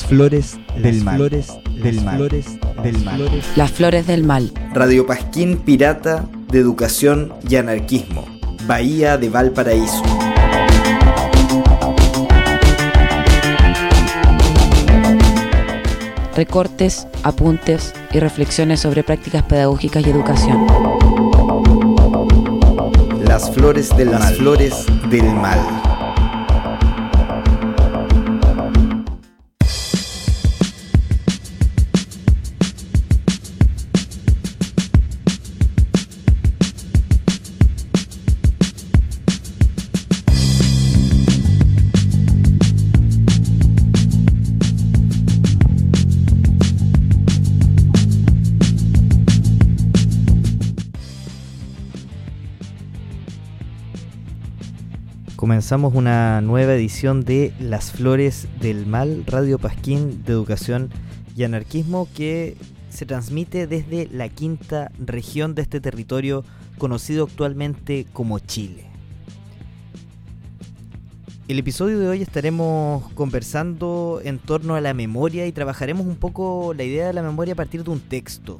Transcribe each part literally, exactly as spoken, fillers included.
flores del mal. Flores del mal. Flores del mal. Las flores del mal. Radio Pasquín Pirata de Educación y Anarquismo. Bahía de Valparaíso. Recortes, apuntes y reflexiones sobre prácticas pedagógicas y educación. Las flores del Las mal. Flores del mal. Comenzamos una nueva edición de Las Flores del Mal, Radio Pasquín de Educación y Anarquismo, que se transmite desde la quinta región de este territorio conocido actualmente como Chile. El episodio de hoy estaremos conversando en torno a la memoria y trabajaremos un poco la idea de la memoria a partir de un texto.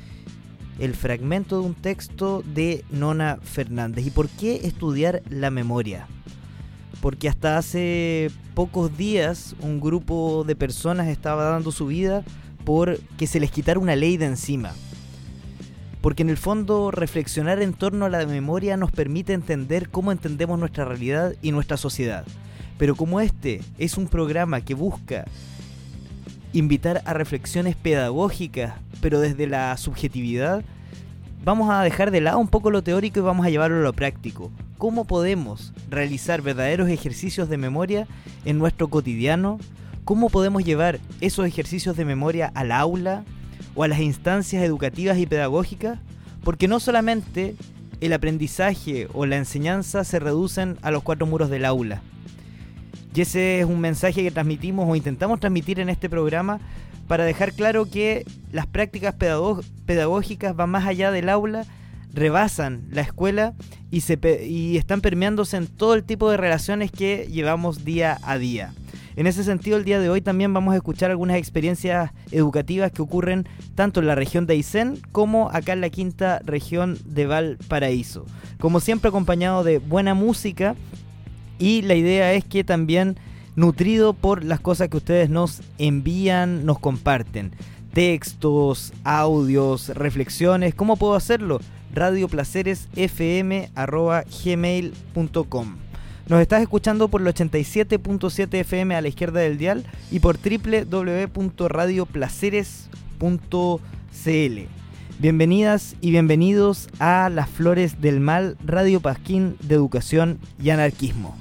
El fragmento de un texto de Nona Fernández. ¿Y por qué estudiar la memoria? Porque hasta hace pocos días un grupo de personas estaba dando su vida por que se les quitara una ley de encima. Porque en el fondo reflexionar en torno a la memoria nos permite entender cómo entendemos nuestra realidad y nuestra sociedad. Pero como este es un programa que busca invitar a reflexiones pedagógicas, pero desde la subjetividad, vamos a dejar de lado un poco lo teórico y vamos a llevarlo a lo práctico. ¿Cómo podemos realizar verdaderos ejercicios de memoria en nuestro cotidiano? ¿Cómo podemos llevar esos ejercicios de memoria al aula o a las instancias educativas y pedagógicas? Porque no solamente el aprendizaje o la enseñanza se reducen a los cuatro muros del aula. Y ese es un mensaje que transmitimos o intentamos transmitir en este programa para dejar claro que las prácticas pedagog- pedagógicas van más allá del aula, rebasan la escuela y, se pe- y están permeándose en todo el tipo de relaciones que llevamos día a día. En ese sentido, el día de hoy también vamos a escuchar algunas experiencias educativas que ocurren tanto en la región de Aysén como acá en la quinta región de Valparaíso. Como siempre, acompañado de buena música, y la idea es que también nutrido por las cosas que ustedes nos envían, nos comparten. Textos, audios, reflexiones. ¿Cómo puedo hacerlo? radio placeres f m arroba gmail punto com. Nos estás escuchando por el ochenta y siete punto siete F M a la izquierda del dial y por doble u doble u doble u punto radio placeres punto c l. Bienvenidas y bienvenidos a Las Flores del Mal, Radio Pasquín de Educación y Anarquismo.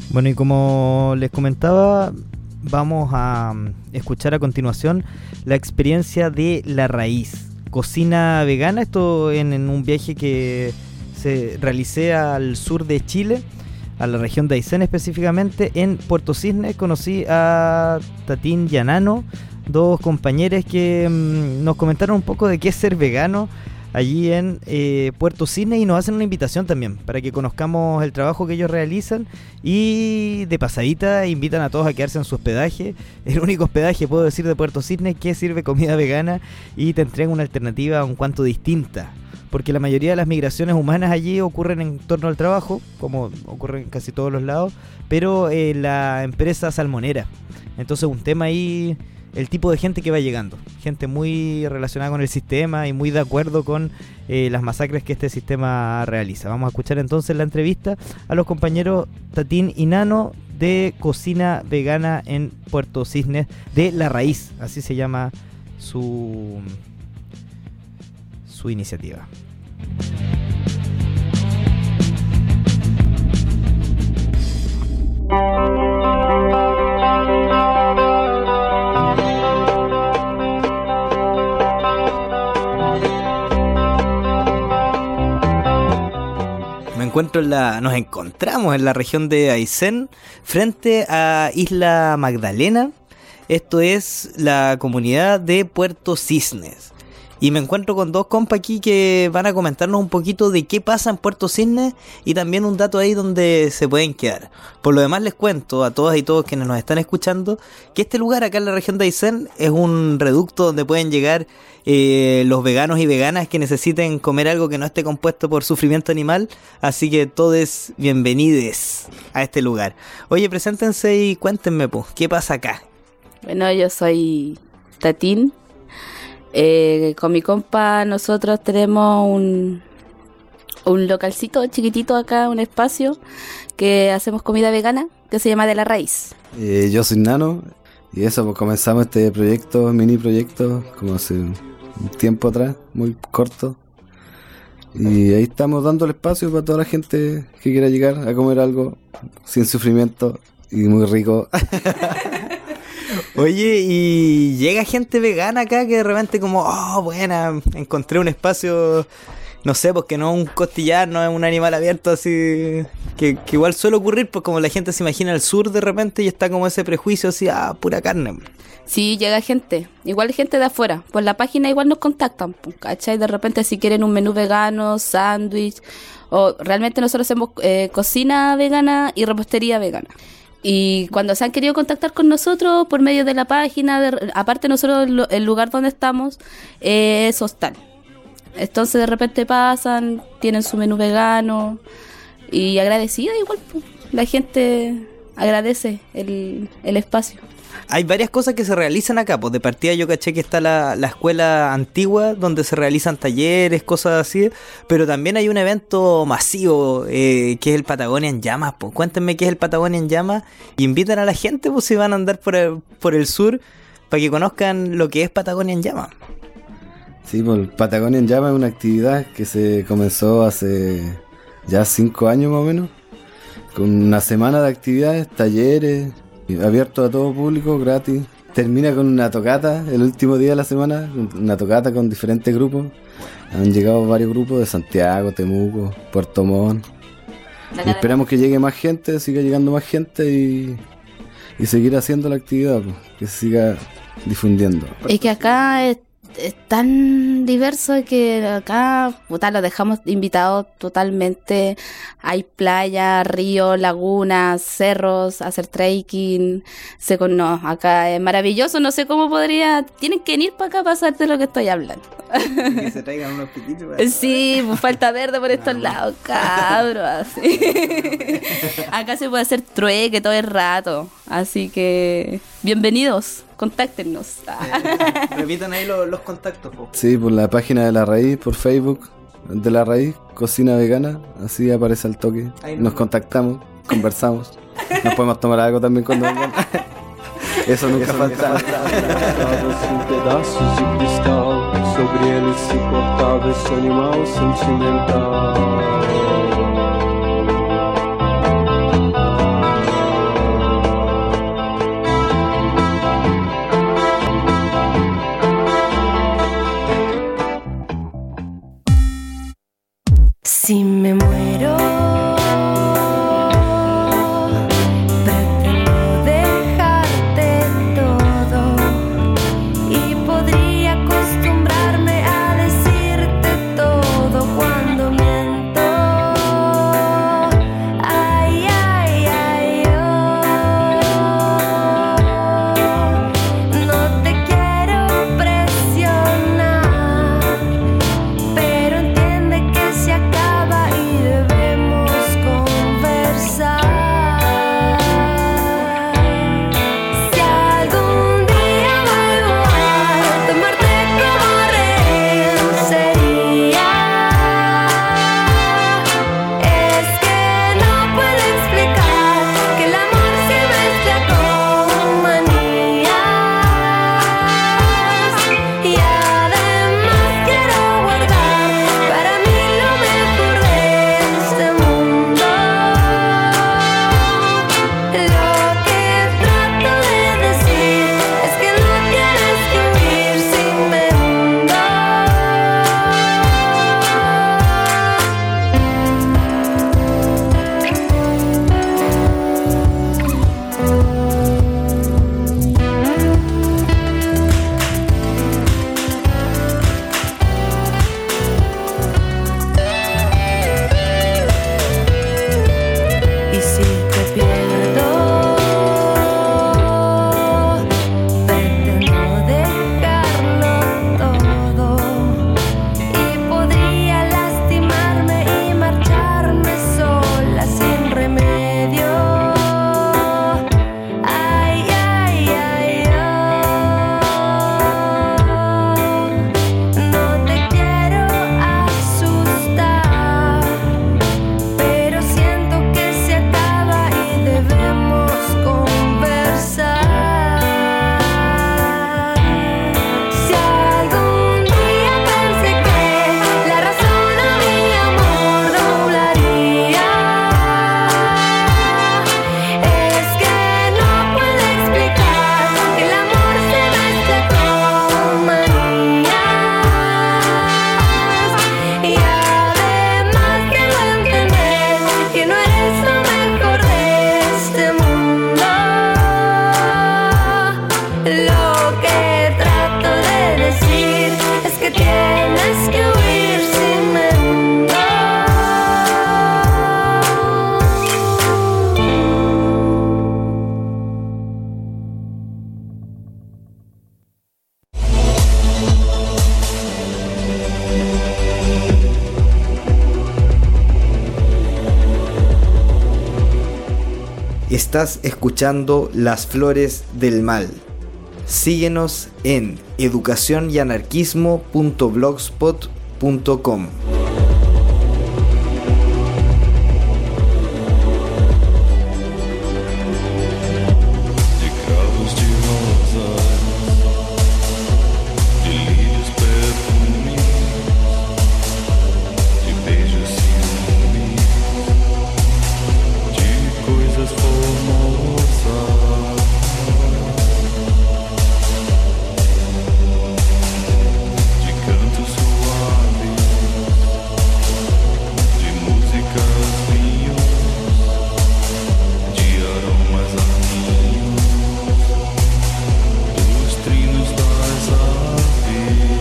Bueno, y como les comentaba, vamos a escuchar a continuación la experiencia de La Raíz, cocina vegana. Esto en, en un viaje que se realicé al sur de Chile, a la región de Aysén específicamente. En Puerto Cisnes conocí a Tatín y a Nano, dos compañeros que mmm, nos comentaron un poco de qué es ser vegano allí en eh, Puerto Cisnes, y nos hacen una invitación también para que conozcamos el trabajo que ellos realizan, y de pasadita invitan a todos a quedarse en su hospedaje, el único hospedaje, puedo decir, de Puerto Cisnes que sirve comida vegana y te entrega una alternativa un cuanto distinta, porque la mayoría de las migraciones humanas allí ocurren en torno al trabajo, como ocurre en casi todos los lados, pero eh, la empresa salmonera, entonces un tema ahí, el tipo de gente que va llegando, gente muy relacionada con el sistema y muy de acuerdo con eh, las masacres que este sistema realiza. Vamos a escuchar entonces la entrevista a los compañeros Tatín y Nano de Cocina Vegana en Puerto Cisnes, de La Raíz, así se llama su, su iniciativa. Me encuentro en la, nos encontramos en la región de Aysén, frente a Isla Magdalena. Esto es la comunidad de Puerto Cisnes. Y me encuentro con dos compas aquí que van a comentarnos un poquito de qué pasa en Puerto Cisnes y también un dato ahí donde se pueden quedar. Por lo demás les cuento a todas y todos quienes nos están escuchando que este lugar acá en la región de Aysén es un reducto donde pueden llegar eh, los veganos y veganas que necesiten comer algo que no esté compuesto por sufrimiento animal. Así que todos bienvenidos a este lugar. Oye, preséntense y cuéntenme, pues, ¿qué pasa acá? Bueno, yo soy Tatín. Eh, con mi compa nosotros tenemos un, un localcito chiquitito acá, un espacio que hacemos comida vegana que se llama De La Raíz. Eh, yo soy Nano y eso, pues comenzamos este proyecto, mini proyecto, como hace un tiempo atrás, muy corto. Y ahí estamos dando el espacio para toda la gente que quiera llegar a comer algo sin sufrimiento y muy rico. Oye, y llega gente vegana acá que de repente como, oh, buena, encontré un espacio, no sé, porque no es un costillar, no es un animal abierto así, que, que igual suele ocurrir, pues como la gente se imagina al sur de repente y está como ese prejuicio así, ah, pura carne. Sí, llega gente, igual gente de afuera, por la página igual nos contactan, ¿cachai? De repente si quieren un menú vegano, sándwich, o realmente nosotros hacemos eh, cocina vegana y repostería vegana. Y cuando se han querido contactar con nosotros por medio de la página, de, aparte nosotros el lugar donde estamos eh, es hostal. Entonces de repente pasan, tienen su menú vegano y agradecida igual, pues, la gente agradece el, el espacio. Hay varias cosas que se realizan acá, pues de partida yo caché que está la, la escuela antigua donde se realizan talleres, cosas así, pero también hay un evento masivo eh, que es el Patagonia en Llamas, pues cuéntenme qué es el Patagonia en Llamas y invitan a la gente, pues si van a andar por el, por el sur para que conozcan lo que es Patagonia en Llamas. Sí, pues Patagonia en Llamas es una actividad que se comenzó hace ya cinco años más o menos, con una semana de actividades, talleres, abierto a todo público, gratis. Termina con una tocata el último día de la semana, una tocata con diferentes grupos. Han llegado varios grupos de Santiago, Temuco, Puerto Montt. Y esperamos que llegue más gente, siga llegando más gente y, y seguir haciendo la actividad, pues, que se siga difundiendo. Es que acá es, es tan diverso que acá, puta, lo dejamos invitados totalmente. Hay playa, ríos, lagunas, cerros, hacer trekking. Se con, no, acá es maravilloso, no sé cómo podría. Tienen que venir para acá para saber de lo que estoy hablando. Que se traigan unos pititos. Sí, pues falta verde por estos lados, cabros. Así. Acá se puede hacer trueque todo el rato. Así que, bienvenidos, contáctenos. Eh, repitan ahí los, los contactos. Po. Sí, por la página de La Raíz, por Facebook, de La Raíz, Cocina Vegana, así aparece al toque. Nos contactamos, conversamos. Nos podemos tomar algo también cuando vengan. Eso nunca falta. Em pedaços de cristal, sobre eles se cortava esse animal sentimental. Si me muero, pretendo dejarte todo y podría acostumbrarme a decirte todo cuando miento. Ay, ay, ay, oh. No te quiero presionar, pero entiende que se acaba y debemos conversar. Si algún día vuelvo a tomarte como rehén sería. Es que no puedo explicar que el amor se mezcla con manías. Y además quiero guardar para mí lo mejor de este mundo. Lo que trato de decir es que no tienes que huir si me hundo. Y si te pierdo, pretendo dejarlo todo y podría lastimarme y marcharme sola sin remedio. Ay, ay, ay, oh. No te quiero asustar, pero siento que se acaba y debemos conversar. Si algún día pensé que la razón a mi amor doblaría, es que no puedo explicar que el amor se mezcla con manías. Y además quiero entender que no eres lo mejor de este mundo. Lo que trato de decir es que tienes que huir si me hundo. Estás escuchando Las Flores del Mal. Síguenos en educación y anarquismo punto blogspot punto com. De cravos de rosas, de lírios perfumes, de beijos ciúmes, de coisas formosas, de cantos suaves, de músicas vinhos, de aromas arminhos, dos trinos das aves.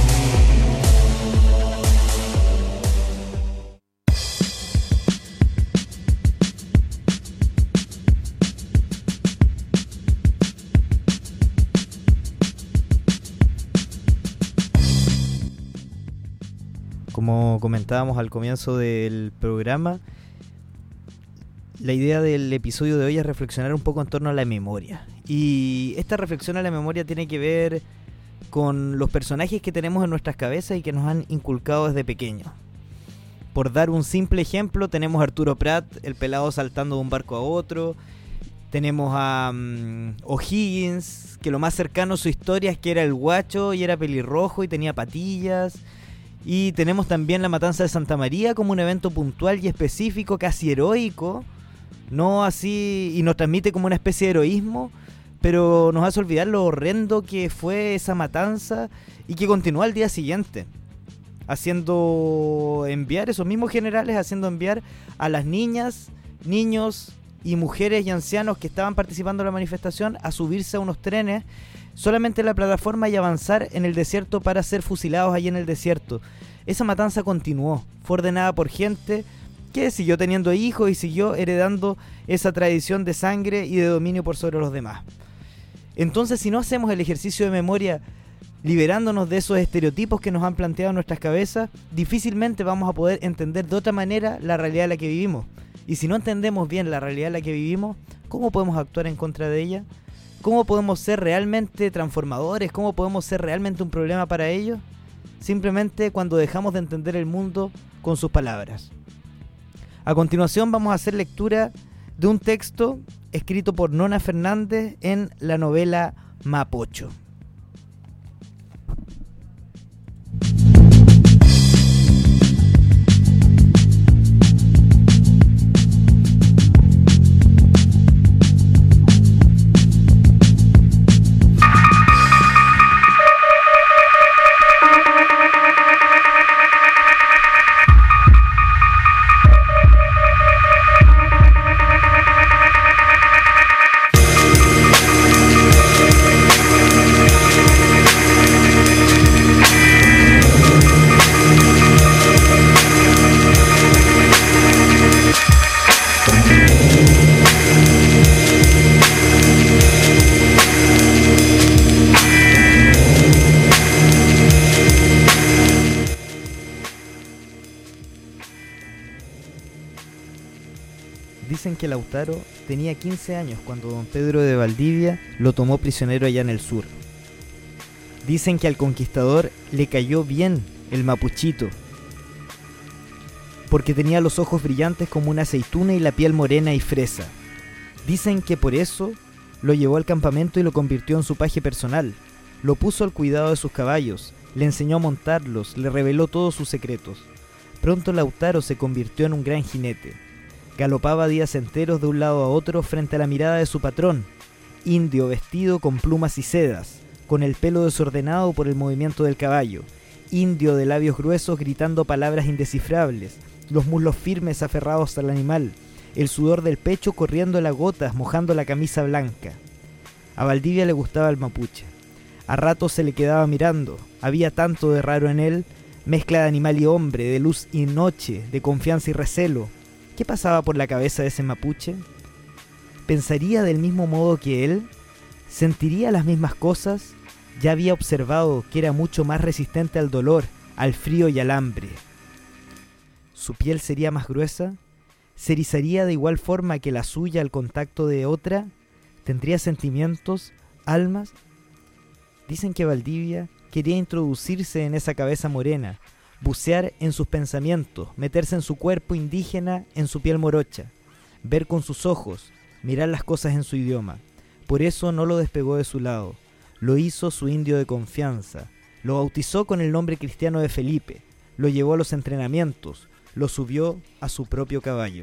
Como comentábamos al comienzo del programa, la idea del episodio de hoy es reflexionar un poco en torno a la memoria. Y esta reflexión a la memoria tiene que ver con los personajes que tenemos en nuestras cabezas y que nos han inculcado desde pequeños. Por dar un simple ejemplo, tenemos a Arturo Prat, el pelado saltando de un barco a otro. Tenemos a um, O'Higgins, que lo más cercano a su historia es que era el guacho y era pelirrojo y tenía patillas. Y tenemos también la matanza de Santa María como un evento puntual y específico, casi heroico, no así, y nos transmite como una especie de heroísmo, pero nos hace olvidar lo horrendo que fue esa matanza y que continuó al día siguiente. haciendo enviar, esos mismos generales haciendo enviar a las niñas, niños y mujeres y ancianos que estaban participando en la manifestación a subirse a unos trenes solamente en la plataforma y avanzar en el desierto para ser fusilados allí en el desierto. Esa matanza continuó, fue ordenada por gente que siguió teniendo hijos y siguió heredando esa tradición de sangre y de dominio por sobre los demás. Entonces, si no hacemos el ejercicio de memoria liberándonos de esos estereotipos que nos han planteado en nuestras cabezas, difícilmente vamos a poder entender de otra manera la realidad en la que vivimos. Y si no entendemos bien la realidad en la que vivimos, ¿cómo podemos actuar en contra de ella? ¿Cómo podemos ser realmente transformadores? ¿Cómo podemos ser realmente un problema para ellos? Simplemente cuando dejamos de entender el mundo con sus palabras. A continuación vamos a hacer lectura de un texto escrito por Nona Fernández en la novela Mapocho. Dicen que Lautaro tenía quince años cuando don Pedro de Valdivia lo tomó prisionero allá en el sur. Dicen que al conquistador le cayó bien el mapuchito, porque tenía los ojos brillantes como una aceituna y la piel morena y fresa. Dicen que por eso lo llevó al campamento y lo convirtió en su paje personal. Lo puso al cuidado de sus caballos, le enseñó a montarlos, le reveló todos sus secretos. Pronto Lautaro se convirtió en un gran jinete. Galopaba días enteros de un lado a otro frente a la mirada de su patrón, indio vestido con plumas y sedas, con el pelo desordenado por el movimiento del caballo, indio de labios gruesos gritando palabras indescifrables, los muslos firmes aferrados al animal, el sudor del pecho corriendo a gotas mojando la camisa blanca. A Valdivia le gustaba el mapuche. A ratos se le quedaba mirando, había tanto de raro en él, mezcla de animal y hombre, de luz y noche, de confianza y recelo. ¿Qué pasaba por la cabeza de ese mapuche? ¿Pensaría del mismo modo que él? ¿Sentiría las mismas cosas? Ya había observado que era mucho más resistente al dolor, al frío y al hambre. ¿Su piel sería más gruesa? ¿Se erizaría de igual forma que la suya al contacto de otra? ¿Tendría sentimientos, almas? Dicen que Valdivia quería introducirse en esa cabeza morena, bucear en sus pensamientos, meterse en su cuerpo indígena, en su piel morocha, ver con sus ojos, mirar las cosas en su idioma. Por eso no lo despegó de su lado, lo hizo su indio de confianza, lo bautizó con el nombre cristiano de Felipe, lo llevó a los entrenamientos, lo subió a su propio caballo.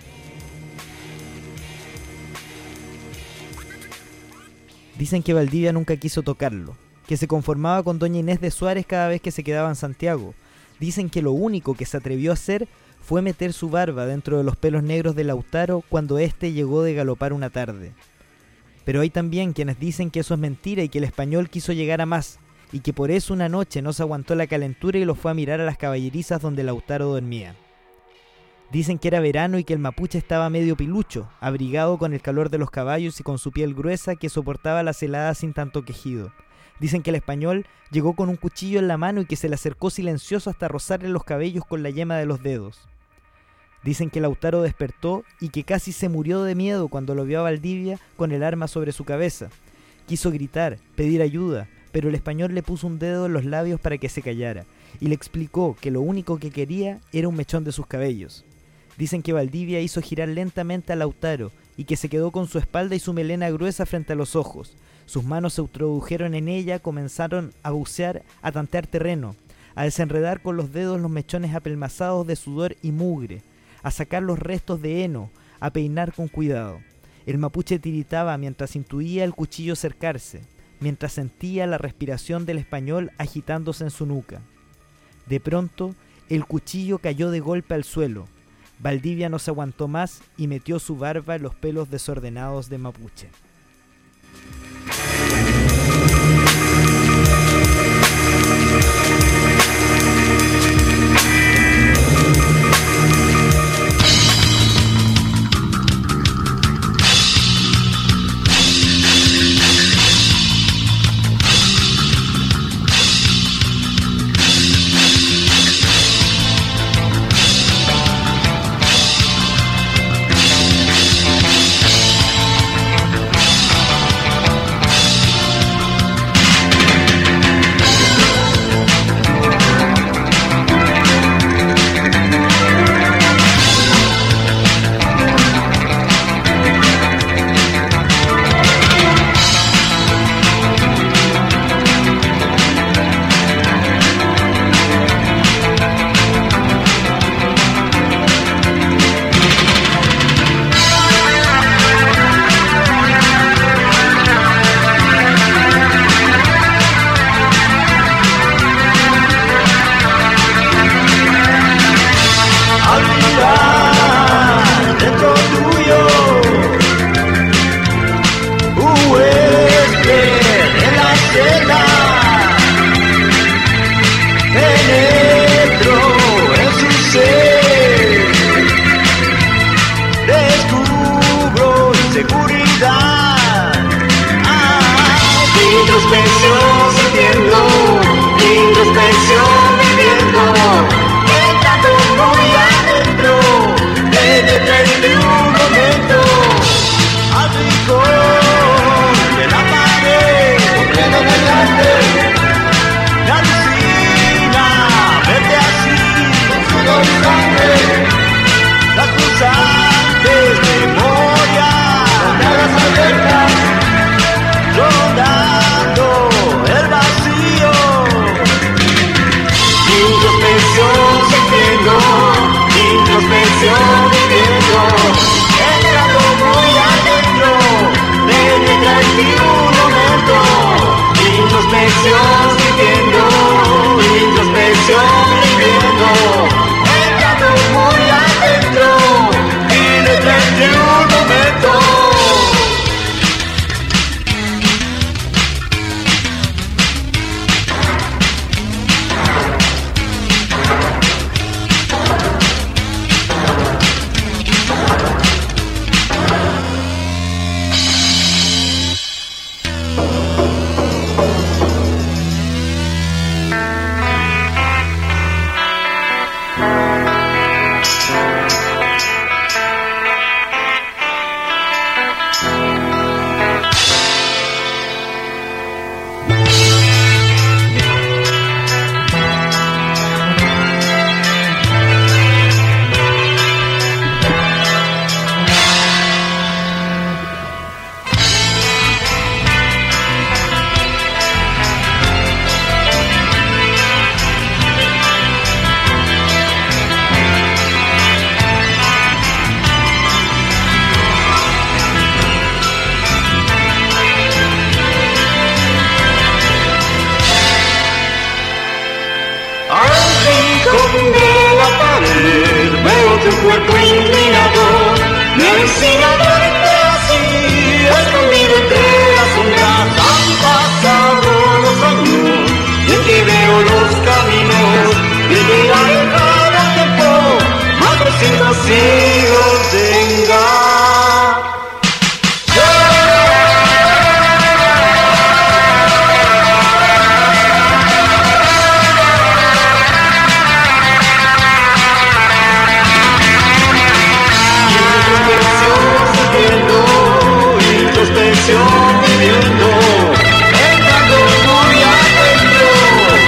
Dicen que Valdivia nunca quiso tocarlo, que se conformaba con doña Inés de Suárez cada vez que se quedaba en Santiago. Dicen que lo único que se atrevió a hacer fue meter su barba dentro de los pelos negros de Lautaro cuando éste llegó de galopar una tarde. Pero hay también quienes dicen que eso es mentira y que el español quiso llegar a más, y que por eso una noche no se aguantó la calentura y lo fue a mirar a las caballerizas donde Lautaro dormía. Dicen que era verano y que el mapuche estaba medio pilucho, abrigado con el calor de los caballos y con su piel gruesa que soportaba las heladas sin tanto quejido. Dicen que el español llegó con un cuchillo en la mano y que se le acercó silencioso hasta rozarle los cabellos con la yema de los dedos. Dicen que Lautaro despertó y que casi se murió de miedo cuando lo vio a Valdivia con el arma sobre su cabeza. Quiso gritar, pedir ayuda, pero el español le puso un dedo en los labios para que se callara y le explicó que lo único que quería era un mechón de sus cabellos. Dicen que Valdivia hizo girar lentamente a Lautaro y que se quedó con su espalda y su melena gruesa frente a los ojos. Sus manos se introdujeron en ella, comenzaron a bucear, a tantear terreno, a desenredar con los dedos los mechones apelmazados de sudor y mugre, a sacar los restos de heno, a peinar con cuidado. El mapuche tiritaba mientras intuía el cuchillo acercarse, mientras sentía la respiración del español agitándose en su nuca. De pronto, el cuchillo cayó de golpe al suelo. Valdivia no se aguantó más y metió su barba en los pelos desordenados de Mapuche.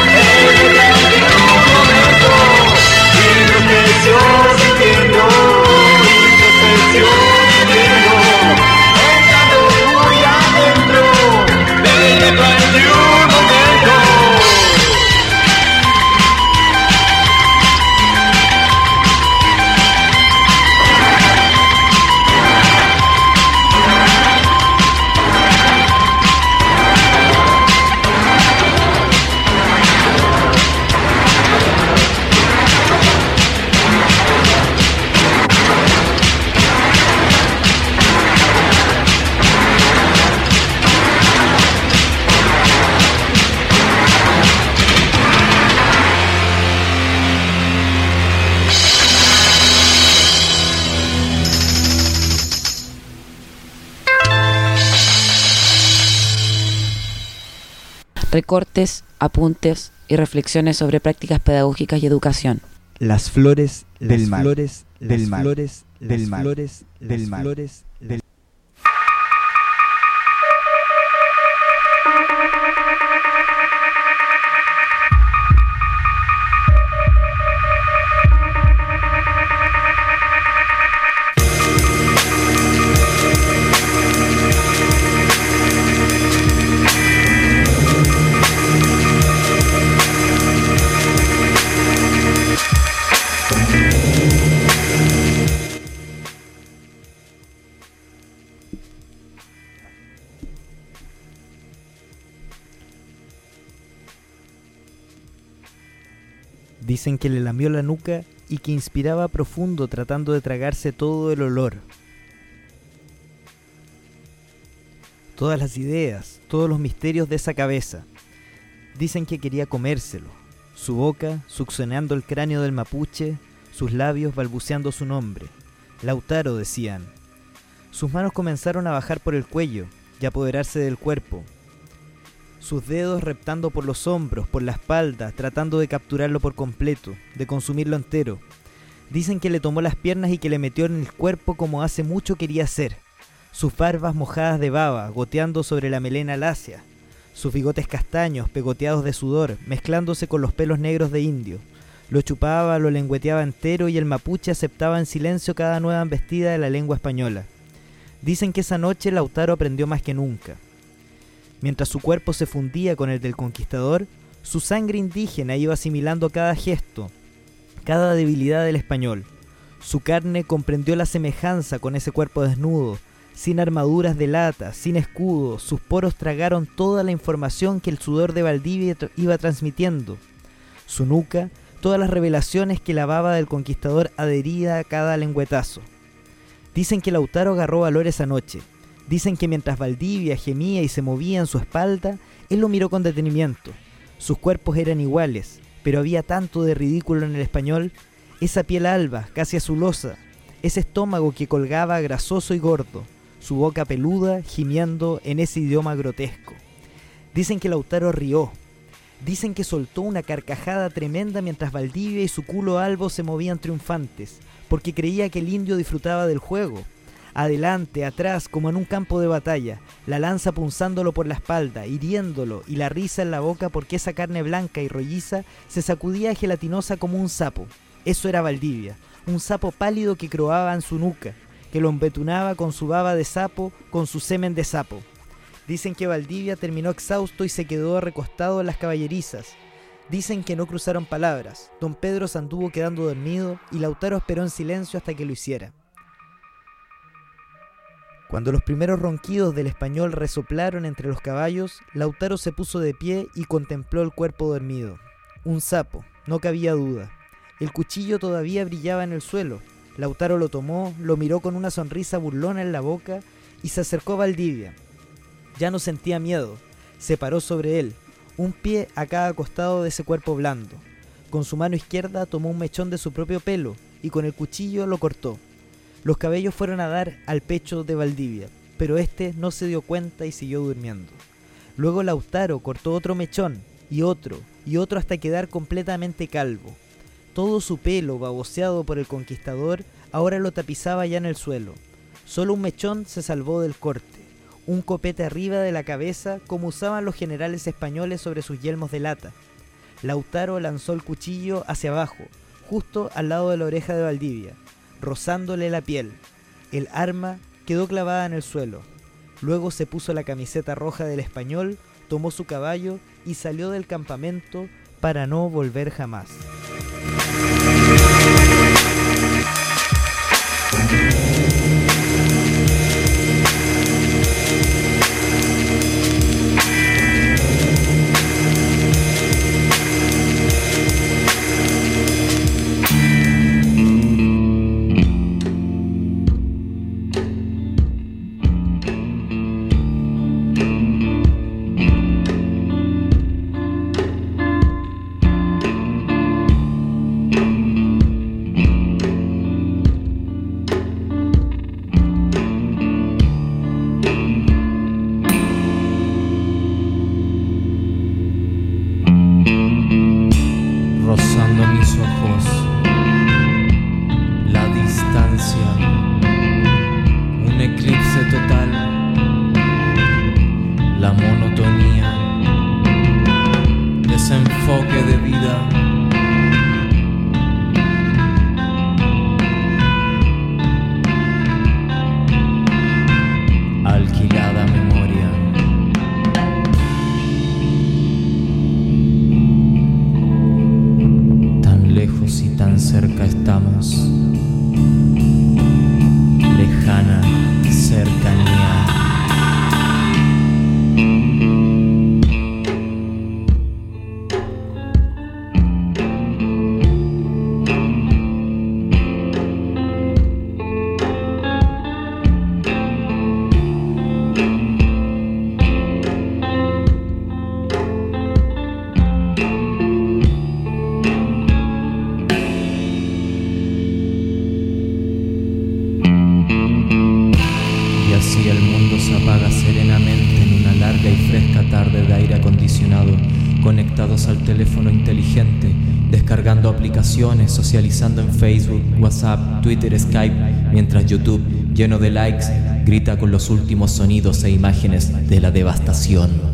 Sintiendo Recortes, apuntes y reflexiones sobre prácticas pedagógicas y educación. Las flores del Las mal. flores Las del mal. flores Del las mal. flores Del las mal. flores del Dicen que le lamió la nuca y que inspiraba profundo tratando de tragarse todo el olor. Todas las ideas, todos los misterios de esa cabeza. Dicen que quería comérselo. Su boca succionando el cráneo del mapuche, sus labios balbuceando su nombre. Lautaro, decían. Sus manos comenzaron a bajar por el cuello y a apoderarse del cuerpo. Sus dedos reptando por los hombros, por la espalda, tratando de capturarlo por completo, de consumirlo entero. Dicen que le tomó las piernas y que le metió en el cuerpo como hace mucho quería hacer. Sus barbas mojadas de baba, goteando sobre la melena lacia. Sus bigotes castaños, pegoteados de sudor, mezclándose con los pelos negros de indio. Lo chupaba, lo lengüeteaba entero y el mapuche aceptaba en silencio cada nueva embestida de la lengua española. Dicen que esa noche Lautaro aprendió más que nunca. Mientras su cuerpo se fundía con el del conquistador, su sangre indígena iba asimilando cada gesto, cada debilidad del español. Su carne comprendió la semejanza con ese cuerpo desnudo, sin armaduras de lata, sin escudo. Sus poros tragaron toda la información que el sudor de Valdivia tra- iba transmitiendo. Su nuca, todas las revelaciones que la baba del conquistador adhería a cada lengüetazo. Dicen que Lautaro agarró valor esa noche. Dicen que mientras Valdivia gemía y se movía en su espalda, él lo miró con detenimiento. Sus cuerpos eran iguales, pero había tanto de ridículo en el español. Esa piel alba, casi azulosa, ese estómago que colgaba grasoso y gordo, su boca peluda gimiendo en ese idioma grotesco. Dicen que Lautaro rió. Dicen que soltó una carcajada tremenda mientras Valdivia y su culo albo se movían triunfantes, porque creía que el indio disfrutaba del juego. Adelante, atrás, como en un campo de batalla, la lanza punzándolo por la espalda, hiriéndolo, y la risa en la boca porque esa carne blanca y rolliza se sacudía gelatinosa como un sapo. Eso era Valdivia, un sapo pálido que croaba en su nuca, que lo embetunaba con su baba de sapo, con su semen de sapo. Dicen que Valdivia terminó exhausto y se quedó recostado en las caballerizas. Dicen que no cruzaron palabras. Don Pedro se anduvo quedando dormido y Lautaro esperó en silencio hasta que lo hiciera. Cuando los primeros ronquidos del español resoplaron entre los caballos, Lautaro se puso de pie y contempló el cuerpo dormido. Un sapo, no cabía duda. El cuchillo todavía brillaba en el suelo. Lautaro lo tomó, lo miró con una sonrisa burlona en la boca y se acercó a Valdivia. Ya no sentía miedo. Se paró sobre él, un pie a cada costado de ese cuerpo blando. Con su mano izquierda tomó un mechón de su propio pelo y con el cuchillo lo cortó. Los cabellos fueron a dar al pecho de Valdivia, pero este no se dio cuenta y siguió durmiendo. Luego Lautaro cortó otro mechón, y otro, y otro hasta quedar completamente calvo. Todo su pelo, baboseado por el conquistador, ahora lo tapizaba ya en el suelo. Solo un mechón se salvó del corte, un copete arriba de la cabeza como usaban los generales españoles sobre sus yelmos de lata. Lautaro lanzó el cuchillo hacia abajo, justo al lado de la oreja de Valdivia, rozándole la piel. El arma quedó clavada en el suelo. Luego se puso la camiseta roja del español, tomó su caballo y salió del campamento para no volver jamás. así el mundo se apaga serenamente en una larga y fresca tarde de aire acondicionado, conectados al teléfono inteligente, descargando aplicaciones, socializando en Facebook, WhatsApp, Twitter, Skype, mientras YouTube, lleno de likes, grita con los últimos sonidos e imágenes de la devastación.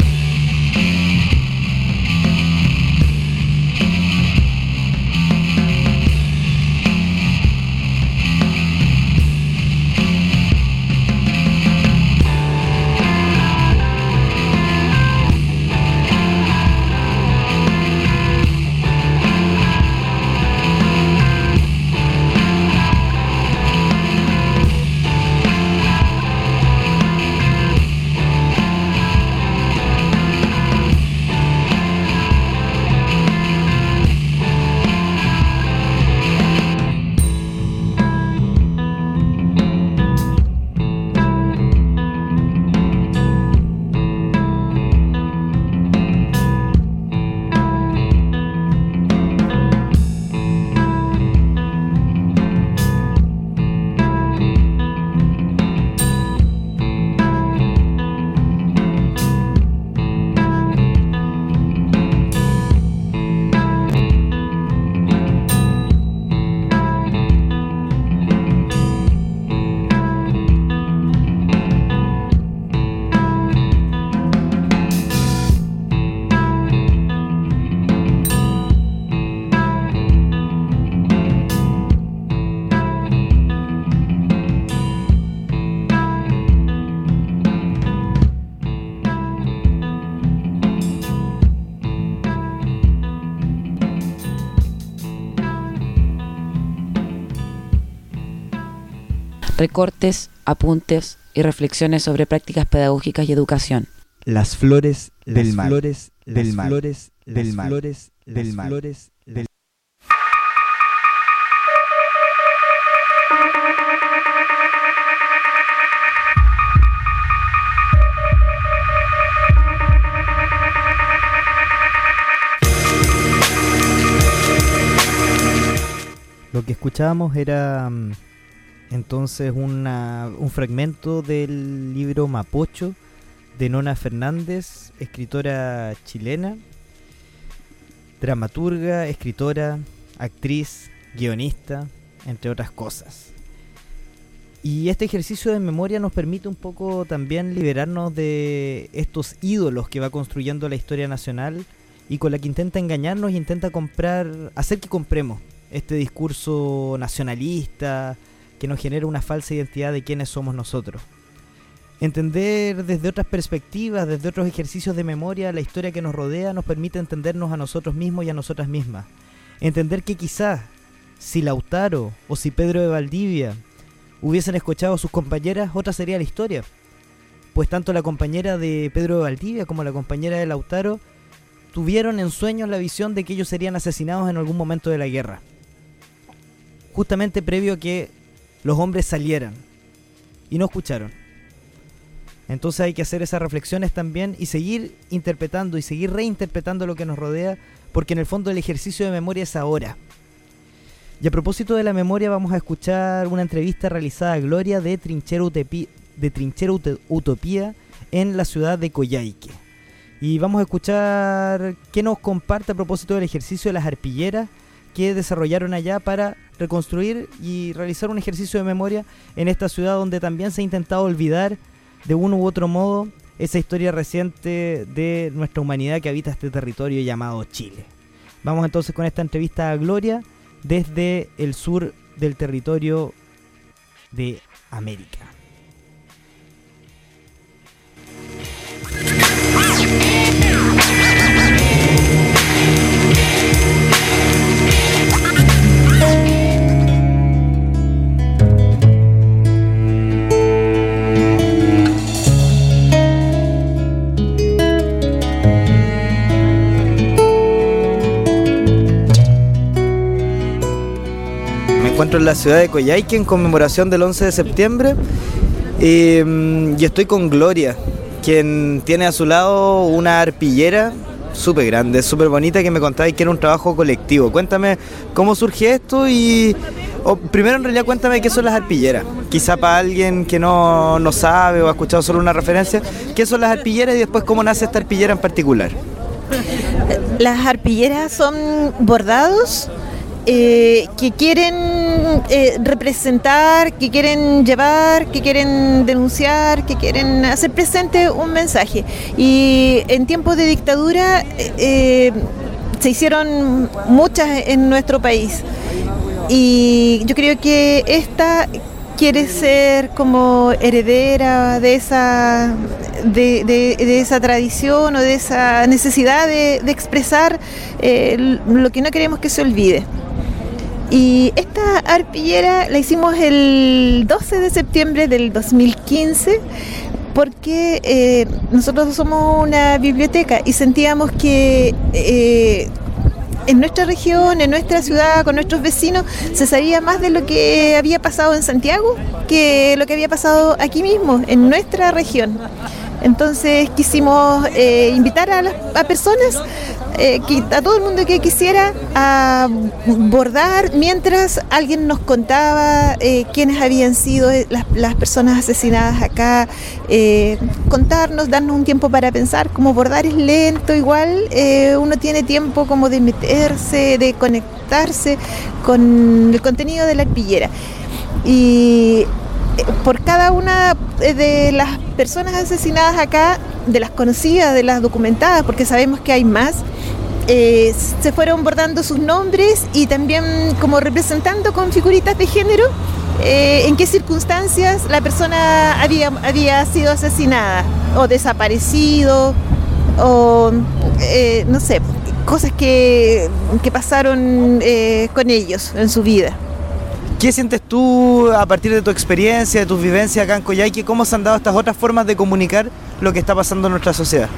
Recortes, apuntes y reflexiones sobre prácticas pedagógicas y educación. Las flores del Las mal. flores Del las mal. flores Del las mal. flores Del las mal. flores del Lo que escuchábamos era mm, entonces una, un fragmento del libro Mapocho de Nona Fernández, escritora chilena, dramaturga, escritora, actriz, guionista, entre otras cosas. Y este ejercicio de memoria nos permite un poco también liberarnos de estos ídolos que va construyendo la historia nacional y con la que intenta engañarnos y intenta comprar, hacer que compremos este discurso nacionalista que nos genera una falsa identidad de quiénes somos nosotros. Entender desde otras perspectivas, desde otros ejercicios de memoria, la historia que nos rodea nos permite entendernos a nosotros mismos y a nosotras mismas. Entender que quizás si Lautaro o si Pedro de Valdivia hubiesen escuchado a sus compañeras, otra sería la historia. Pues tanto la compañera de Pedro de Valdivia como la compañera de Lautaro tuvieron en sueños la visión de que ellos serían asesinados en algún momento de la guerra. Justamente previo a que los hombres salieran. Y no escucharon. Entonces hay que hacer esas reflexiones también y seguir interpretando y seguir reinterpretando lo que nos rodea, porque en el fondo el ejercicio de memoria es ahora. Y a propósito de la memoria vamos a escuchar una entrevista realizada a Gloria de Trinchera, Utepi, de Trinchera Utopía en la ciudad de Coyhaique. Y vamos a escuchar qué nos comparte a propósito del ejercicio de las arpilleras que desarrollaron allá para reconstruir y realizar un ejercicio de memoria en esta ciudad donde también se ha intentado olvidar de uno u otro modo esa historia reciente de nuestra humanidad que habita este territorio llamado Chile. Vamos entonces con esta entrevista a Gloria desde el sur del territorio de América. Me encuentro en la ciudad de Coyhaique en conmemoración del once de septiembre y, y estoy con Gloria, quien tiene a su lado una arpillera súper grande, súper bonita, que me contabas que era un trabajo colectivo. Cuéntame cómo surge esto y... o primero, en realidad, cuéntame qué son las arpilleras. Quizá para alguien que no, no sabe o ha escuchado solo una referencia, ¿qué son las arpilleras y después cómo nace esta arpillera en particular? Las arpilleras son bordados eh, que quieren eh, representar, que quieren llevar, que quieren denunciar, que quieren hacer presente un mensaje. Y en tiempos de dictadura eh, se hicieron muchas en nuestro país. Y yo creo que esta quiere ser como heredera de esa de, de, de esa tradición o de esa necesidad de, de expresar eh, lo que no queremos que se olvide. Y esta arpillera la hicimos el doce de septiembre del dos mil quince porque eh, nosotros somos una biblioteca y sentíamos que eh, en nuestra región, en nuestra ciudad, con nuestros vecinos, se sabía más de lo que había pasado en Santiago que lo que había pasado aquí mismo, en nuestra región. Entonces quisimos eh, invitar a las a personas, eh, que, a todo el mundo que quisiera, a bordar mientras alguien nos contaba eh, quiénes habían sido las, las personas asesinadas acá, eh, contarnos, darnos un tiempo para pensar. Como bordar es lento, igual eh, uno tiene tiempo como de meterse, de conectarse con el contenido de la arpillera. Y por cada una de las personas asesinadas acá, de las conocidas, de las documentadas, porque sabemos que hay más, eh, se fueron bordando sus nombres y también como representando con figuritas de género eh, en qué circunstancias la persona había, había sido asesinada o desaparecido o eh, no sé, cosas que, que pasaron eh, con ellos en su vida. ¿Qué sientes tú a partir de tu experiencia, de tus vivencias acá en Coyhaique? ¿Cómo se han dado estas otras formas de comunicar lo que está pasando en nuestra sociedad?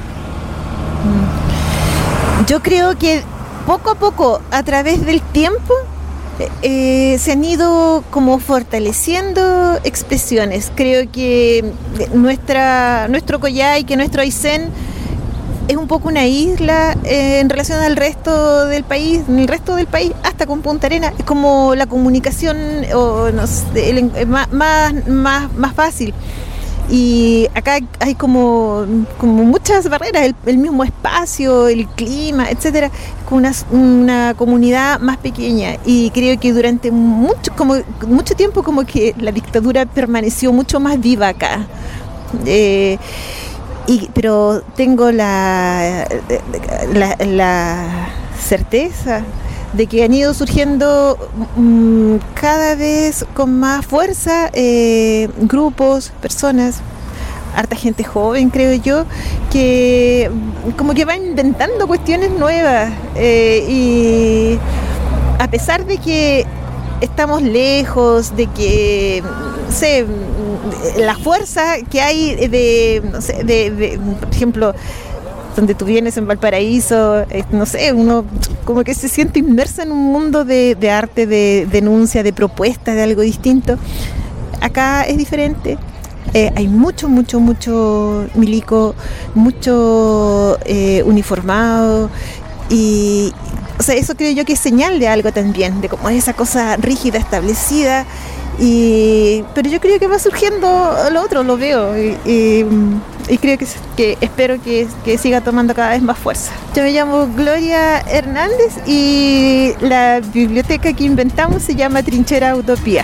Yo creo que poco a poco, a través del tiempo, eh, se han ido como fortaleciendo expresiones. Creo que nuestra, nuestro Coyhaique, nuestro Aysén, es un poco una isla eh, en relación al resto del país, en el resto del país, hasta con Punta Arenas, es como la comunicación o, no sé, el, más, más, más, más fácil. Y acá hay como, como muchas barreras, el, el mismo espacio, el clima, etcétera, con una, una comunidad más pequeña. Y creo que durante mucho, como, mucho tiempo como que la dictadura permaneció mucho más viva acá. Eh, Y, pero tengo la, la, la certeza de que han ido surgiendo mmm, cada vez con más fuerza eh, grupos, personas, harta gente joven, creo yo, que como que va inventando cuestiones nuevas eh, y a pesar de que estamos lejos, de que, no sé, la fuerza que hay de, no sé, de, de, por ejemplo, donde tú vienes en Valparaíso, eh, no sé, uno como que se siente inmerso en un mundo de, de arte, de denuncia, de propuesta, de algo distinto. Acá es diferente. Eh, hay mucho, mucho, mucho milico, mucho eh, uniformado y... O sea, eso creo yo que es señal de algo también, de como esa cosa rígida, establecida, y pero yo creo que va surgiendo lo otro, lo veo, y, y, y creo que, que espero que, que siga tomando cada vez más fuerza. Yo me llamo Gloria Hernández y la biblioteca que inventamos se llama Trinchera Utopía.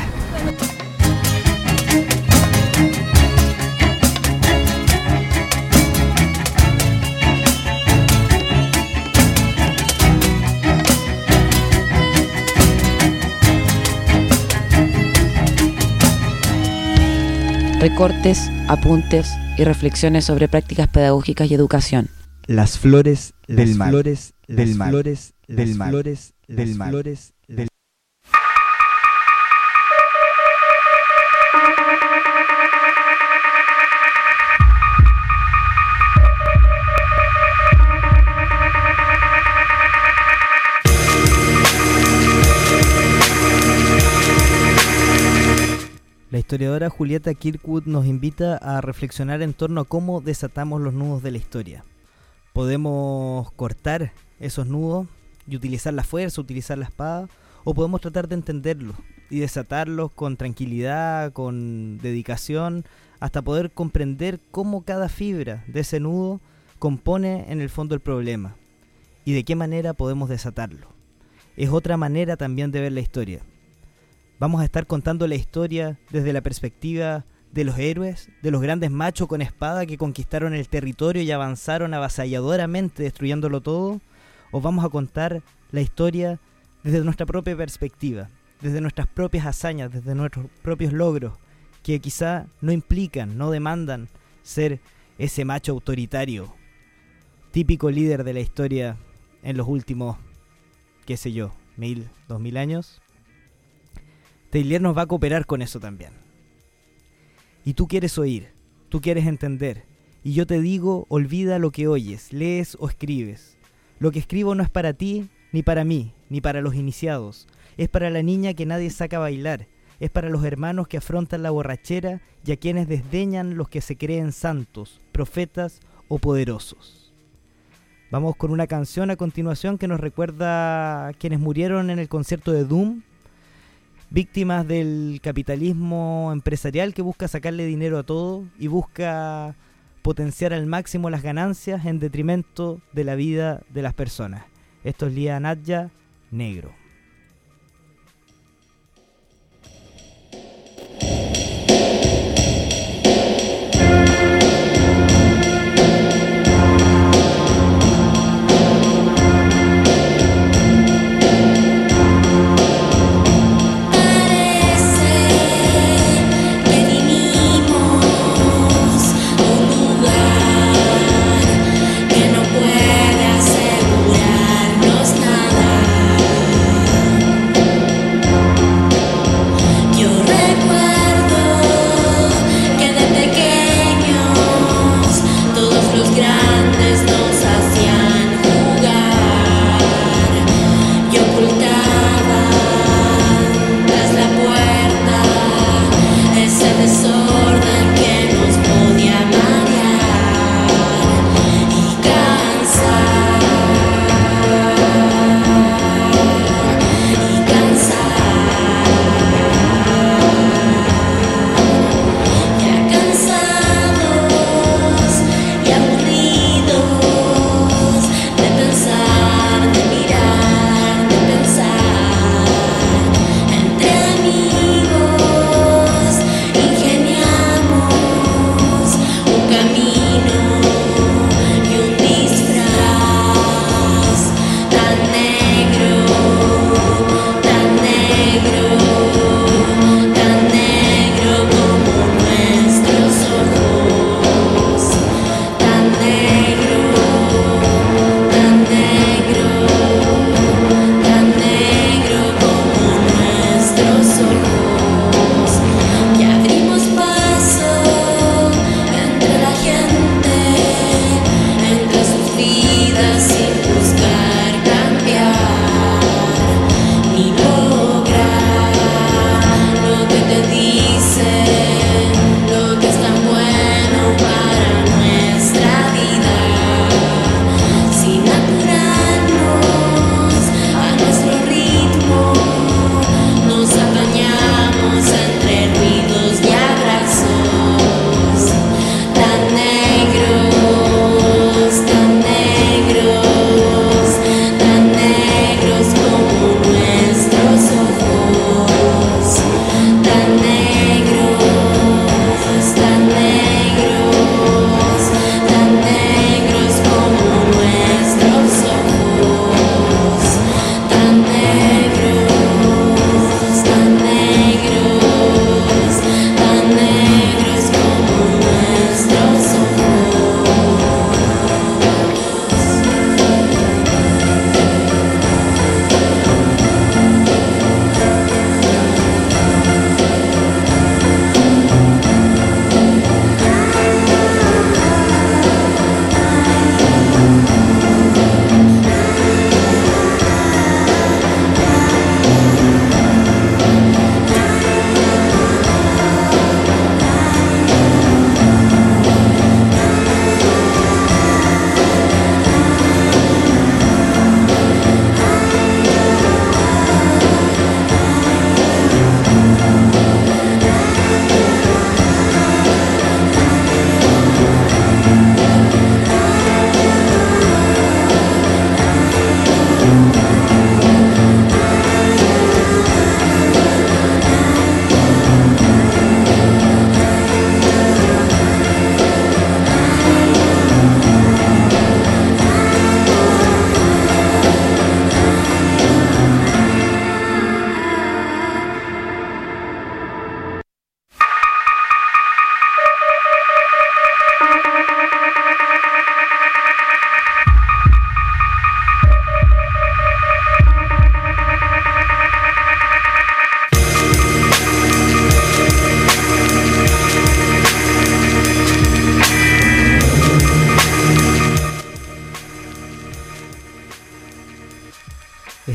Recortes, apuntes y reflexiones sobre prácticas pedagógicas y educación. Las flores del mal. Flores del mal. Flores del mal. Flores del mal. Flores del La historiadora Julieta Kirkwood nos invita a reflexionar en torno a cómo desatamos los nudos de la historia. Podemos cortar esos nudos y utilizar la fuerza, utilizar la espada, o podemos tratar de entenderlos y desatarlos con tranquilidad, con dedicación, hasta poder comprender cómo cada fibra de ese nudo compone en el fondo el problema y de qué manera podemos desatarlo. Es otra manera también de ver la historia. Vamos a estar contando la historia desde la perspectiva de los héroes, de los grandes machos con espada que conquistaron el territorio y avanzaron avasalladoramente destruyéndolo todo, o vamos a contar la historia desde nuestra propia perspectiva, desde nuestras propias hazañas, desde nuestros propios logros, que quizá no implican, no demandan ser ese macho autoritario, típico líder de la historia en los últimos, qué sé yo, mil, dos mil años. Taylor nos va a cooperar con eso también. Y tú quieres oír, tú quieres entender, y yo te digo, olvida lo que oyes, lees o escribes. Lo que escribo no es para ti, ni para mí, ni para los iniciados. Es para la niña que nadie saca a bailar. Es para los hermanos que afrontan la borrachera y a quienes desdeñan los que se creen santos, profetas o poderosos. Vamos con una canción a continuación que nos recuerda a quienes murieron en el concierto de Doom, víctimas del capitalismo empresarial que busca sacarle dinero a todo y busca potenciar al máximo las ganancias en detrimento de la vida de las personas. Esto es Lía Nadja, Negro. Que no puede asegurarnos nada.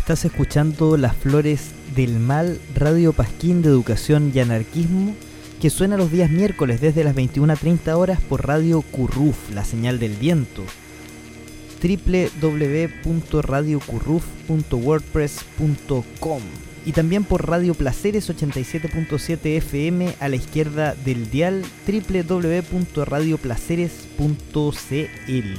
Estás escuchando Las Flores del Mal, Radio Pasquín de Educación y Anarquismo, que suena los días miércoles desde las veintiuna treinta horas por Radio Curruf, la señal del viento, doble u doble u doble u punto radio curruf punto wordpress punto com, y también por Radio Placeres ochenta y siete punto siete F M a la izquierda del dial, doble u doble u doble u punto radio placeres punto c l.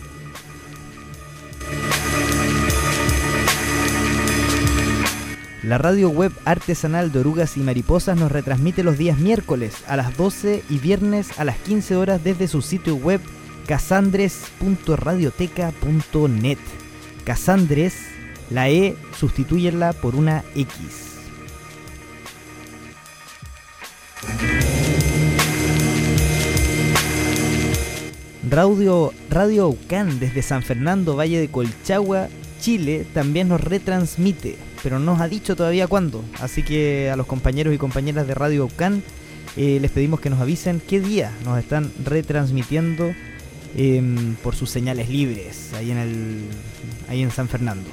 La radio web artesanal de Orugas y Mariposas nos retransmite los días miércoles a las doce y viernes a las quince horas desde su sitio web casandres punto radioteca punto net. Casandres, la E sustitúyenla por una X. Radio, Radio Aucán desde San Fernando, Valle de Colchagua, Chile, también nos retransmite, pero no nos ha dicho todavía cuándo, así que a los compañeros y compañeras de Radio Aucán eh, les pedimos que nos avisen qué día nos están retransmitiendo eh, por sus señales libres ahí en, el, ahí en San Fernando.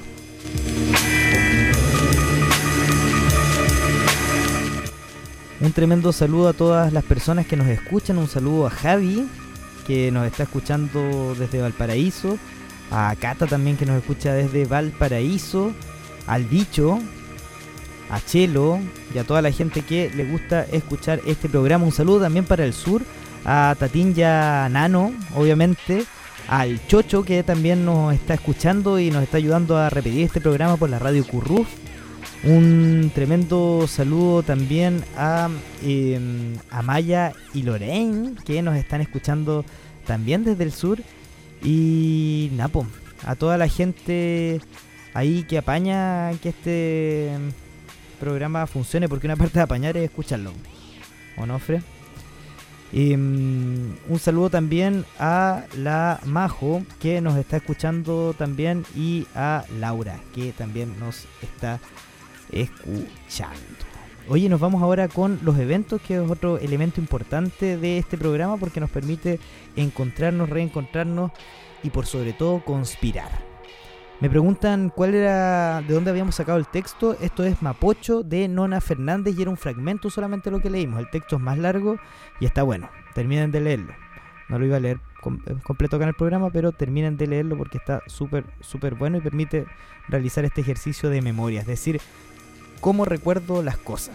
Un tremendo saludo a todas las personas que nos escuchan, un saludo a Javi, que nos está escuchando desde Valparaíso, a Cata también, que nos escucha desde Valparaíso, al Bicho, a Chelo y a toda la gente que le gusta escuchar este programa. Un saludo también para el sur, a Tatín y a Nano, obviamente, al Chocho, que también nos está escuchando y nos está ayudando a repetir este programa por la Radio Curruf. Un tremendo saludo también a, eh, a Maya y Lorraine, que nos están escuchando también desde el sur. Y Napo, a toda la gente ahí que apaña que este programa funcione, porque una parte de apañar es escucharlo, ¿o no, Fre? Y, um, un saludo también a la Majo, que nos está escuchando también, y a Laura, que también nos está escuchando. Oye, nos vamos ahora con los eventos, que es otro elemento importante de este programa, porque nos permite encontrarnos, reencontrarnos y por sobre todo conspirar. Me preguntan cuál era, de dónde habíamos sacado el texto. Esto es Mapocho de Nona Fernández y era un fragmento solamente lo que leímos. El texto es más largo y está bueno. Terminen de leerlo. No lo iba a leer com- completo acá en el programa, pero terminen de leerlo porque está súper, súper bueno y permite realizar este ejercicio de memoria, es decir, cómo recuerdo las cosas.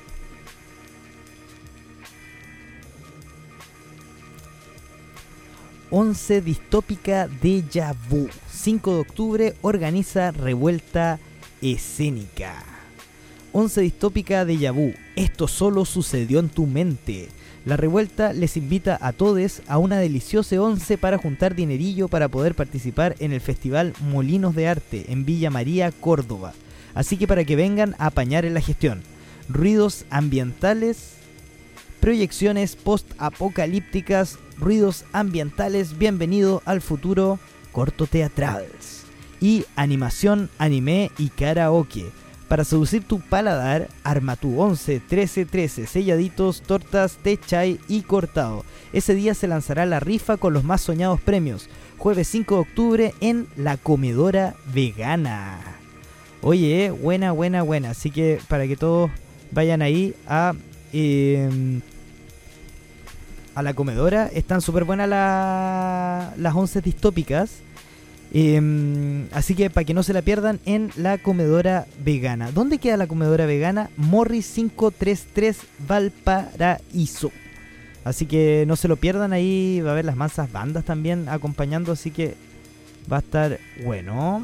once distópica Déjà Vu. cinco de octubre organiza revuelta escénica. once distópica Déjà Vu. Esto solo sucedió en tu mente. La revuelta les invita a todos a una deliciosa once para juntar dinerillo para poder participar en el Festival Molinos de Arte en Villa María, Córdoba. Así que para que vengan a apañar en la gestión. Ruidos ambientales, proyecciones post-apocalípticas, ruidos ambientales, bienvenido al futuro, corto teatrales y animación, anime y karaoke. Para seducir tu paladar, arma tu once, trece, trece, selladitos, tortas, té, chai y cortado. Ese día se lanzará la rifa con los más soñados premios. Jueves cinco de octubre en La Comedora Vegana. Oye, eh, buena, buena, buena. Así que para que todos vayan ahí a... Eh, a la comedora, están súper buenas la, las once distópicas, eh, así que para que no se la pierdan en La Comedora Vegana. ¿Dónde queda La Comedora Vegana? Morris quinientos treinta y tres, Valparaíso. Así que no se lo pierdan, ahí va a haber las mansas bandas también acompañando, así que va a estar bueno.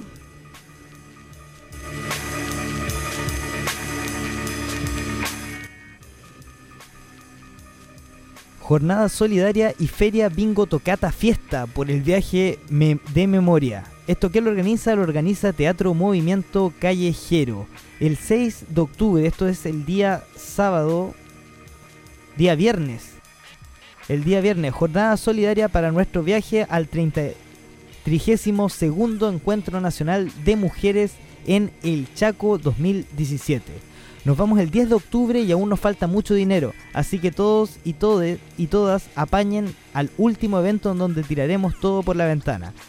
Jornada solidaria y feria bingo tocata fiesta por el viaje me- de memoria. ¿Esto qué lo organiza? Lo organiza Teatro Movimiento Callejero. El seis de octubre, esto es el día sábado, día viernes. El día viernes, jornada solidaria para nuestro viaje al trigésimo segundo Encuentro Nacional de Mujeres en El Chaco dos mil diecisiete. Nos vamos el diez de octubre y aún nos falta mucho dinero, así que todos y todes y todas apañen al último evento en donde tiraremos todo por la ventana.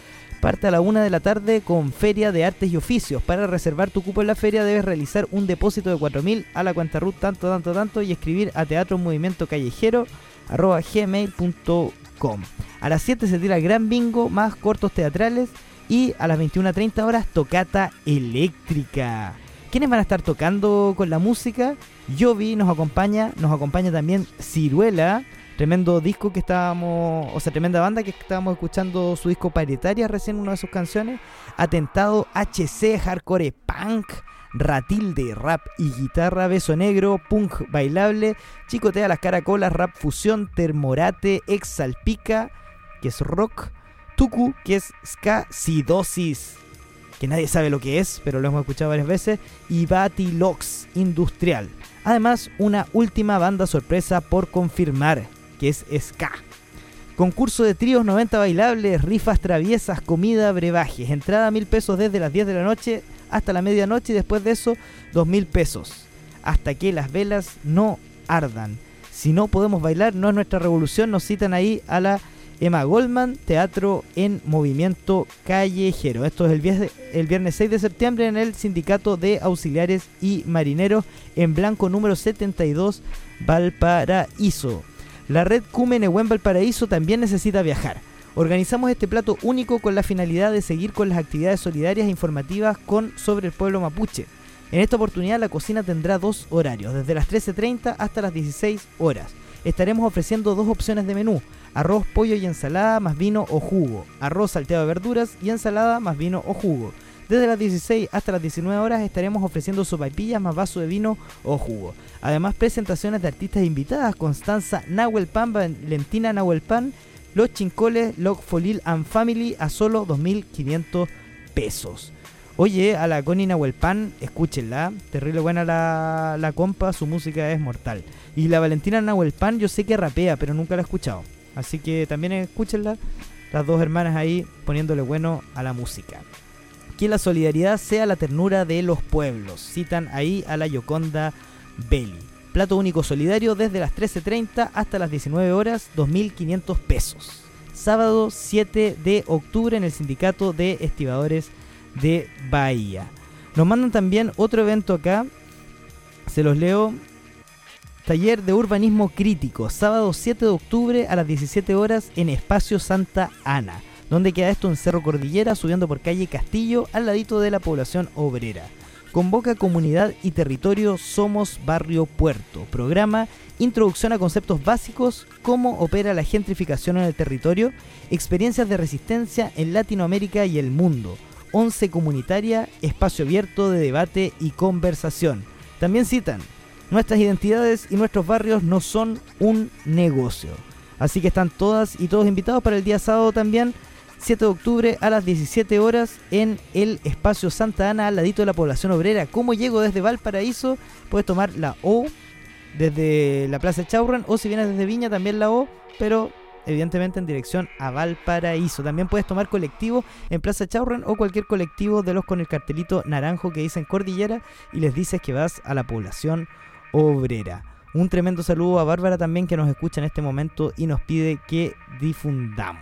Parte a la una de la tarde con Feria de Artes y Oficios. Para reservar tu cupo en la feria debes realizar un depósito de cuatro mil a la cuenta R U T tanto, tanto, tanto y escribir a teatro movimiento callejero arroba gmail punto com. A las siete se tira el gran bingo más cortos teatrales y a las veintiuna treinta horas tocata eléctrica. ¿Quiénes van a estar tocando con la música? Yovi nos acompaña, nos acompaña también Ciruela, tremendo disco que estábamos, o sea, tremenda banda que estábamos escuchando su disco Paritaria recién, una de sus canciones. Atentado, H C, hardcore punk, Ratilde, rap y guitarra, Beso Negro, punk bailable, Chicotea las Caracolas, rap fusión, Termorate, Ex Salpica, que es rock, Tuku, que es ska, Sidosis, que nadie sabe lo que es, pero lo hemos escuchado varias veces, y Batilox, industrial. Además, una última banda sorpresa por confirmar, que es ska. Concurso de tríos noventa bailables, rifas traviesas, comida, brebajes. Entrada mil pesos desde las diez de la noche hasta la medianoche y después de eso dos mil pesos. Hasta que las velas no ardan. Si no podemos bailar, no es nuestra revolución. Nos citan ahí a la Emma Goldman, Teatro en Movimiento Callejero. Esto es el viernes, el viernes seis de septiembre en el Sindicato de Auxiliares y Marineros en Blanco número setenta y dos, Valparaíso. La red Cumenehuen Valparaíso también necesita viajar. Organizamos este plato único con la finalidad de seguir con las actividades solidarias e informativas con sobre el pueblo mapuche. En esta oportunidad la cocina tendrá dos horarios, desde las trece treinta hasta las dieciséis horas. Estaremos ofreciendo dos opciones de menú: arroz, pollo y ensalada más vino o jugo, arroz salteado de verduras y ensalada más vino o jugo. Desde las dieciséis hasta las diecinueve horas estaremos ofreciendo sopaipillas más vaso de vino o jugo. Además, presentaciones de artistas invitadas: Constanza Nahuelpan, Valentina Nahuelpan, Los Chincoles, Log Folil and Family a solo dos mil quinientos pesos. Oye, a la Connie Nahuelpan, escúchenla, terrible buena la, la compa, su música es mortal. Y la Valentina Nahuelpan yo sé que rapea, pero nunca la he escuchado. Así que también escúchenla, las dos hermanas ahí poniéndole bueno a la música. Que la solidaridad sea la ternura de los pueblos. Citan ahí a la Yoconda Belli. Plato único solidario desde las trece treinta hasta las diecinueve horas, dos mil quinientos pesos. Sábado siete de octubre en el Sindicato de Estibadores de Bahía. Nos mandan también otro evento acá. Se los leo. Taller de Urbanismo Crítico. Sábado siete de octubre a las diecisiete horas en Espacio Santa Ana. ¿Dónde queda esto? En Cerro Cordillera, subiendo por calle Castillo, al ladito de la población obrera. Convoca comunidad y territorio Somos Barrio Puerto. Programa Introducción a conceptos básicos, cómo opera la gentrificación en el territorio, experiencias de resistencia en Latinoamérica y el mundo. Once comunitaria, espacio abierto de debate y conversación. También citan: nuestras identidades y nuestros barrios no son un negocio. Así que están todas y todos invitados para el día sábado también, siete de octubre a las diecisiete horas en el Espacio Santa Ana, al ladito de la población obrera. ¿Cómo llego desde Valparaíso? Puedes tomar la O desde la Plaza Chaurran, o si vienes desde Viña también la O, pero evidentemente en dirección a Valparaíso. También puedes tomar colectivo en Plaza Chaurran o cualquier colectivo de los con el cartelito naranjo que dicen Cordillera y les dices que vas a la población obrera. Un tremendo saludo a Bárbara también, que nos escucha en este momento y nos pide que difundamos.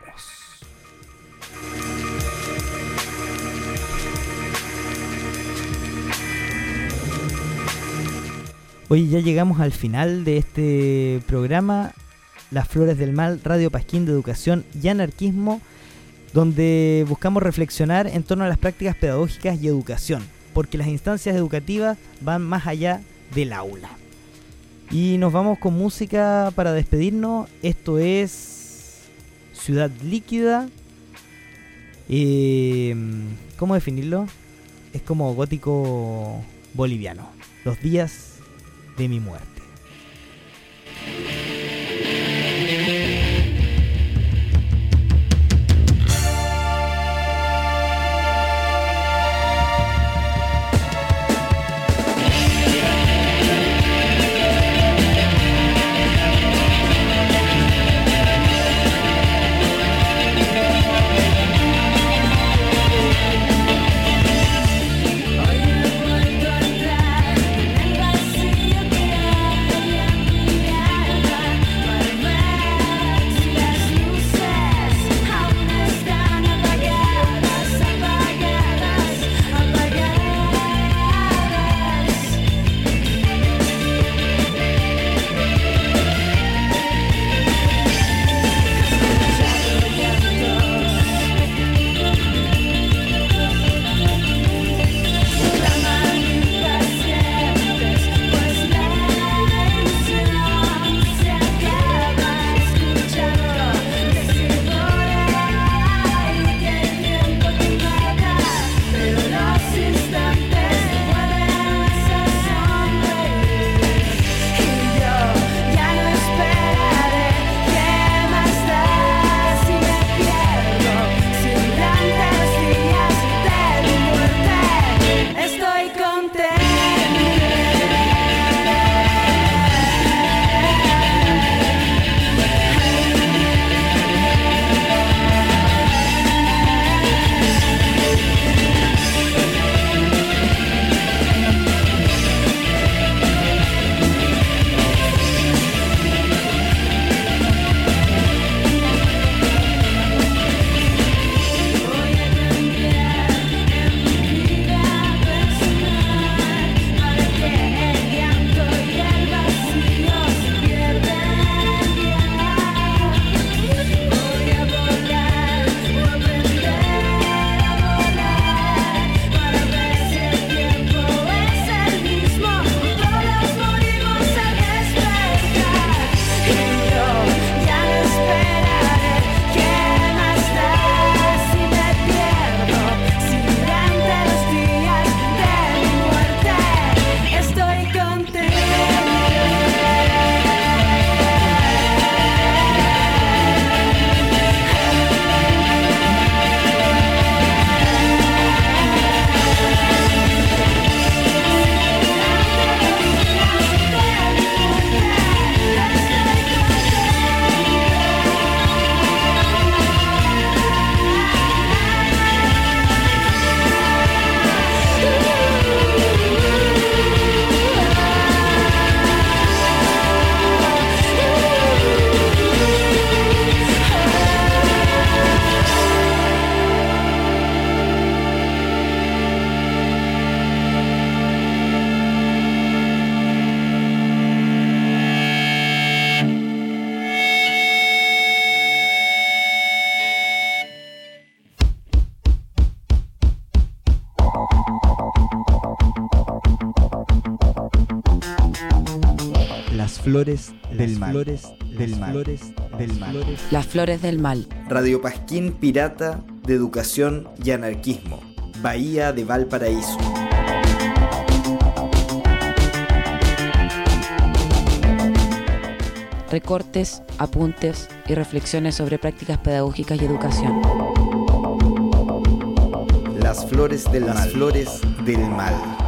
Hoy ya llegamos al final de este programa, Las Flores del Mal, Radio Pasquín de Educación y Anarquismo, donde buscamos reflexionar en torno a las prácticas pedagógicas y educación, porque las instancias educativas van más allá del aula. Y nos vamos con música para despedirnos. Esto es Ciudad Líquida. Eh, ¿Cómo definirlo? Es como gótico boliviano. Los días de mi muerte. Hoy he vuelto a entrar en el vacío que hay a mirar. flores del mal. Flores del mal. Flores del mal. Las flores del mal. Radio Pasquín Pirata de Educación y Anarquismo. Bahía de Valparaíso. Recortes, apuntes y reflexiones sobre prácticas pedagógicas y educación. Las flores del mal. Las flores del mal.